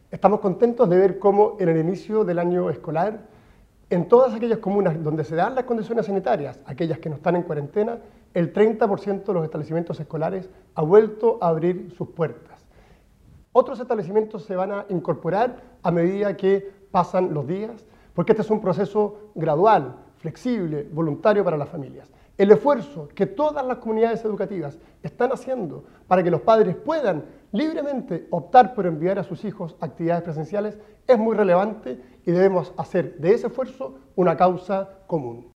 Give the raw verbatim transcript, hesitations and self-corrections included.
Estamos contentos de ver cómo en el inicio del año escolar, en todas aquellas comunas donde se dan las condiciones sanitarias, aquellas que no están en cuarentena, el treinta por ciento de los establecimientos escolares ha vuelto a abrir sus puertas. Otros establecimientos se van a incorporar a medida que pasan los días, porque este es un proceso gradual, flexible, voluntario para las familias. El esfuerzo que todas las comunidades educativas están haciendo para que los padres puedan libremente optar por enviar a sus hijos a actividades presenciales es muy relevante y debemos hacer de ese esfuerzo una causa común.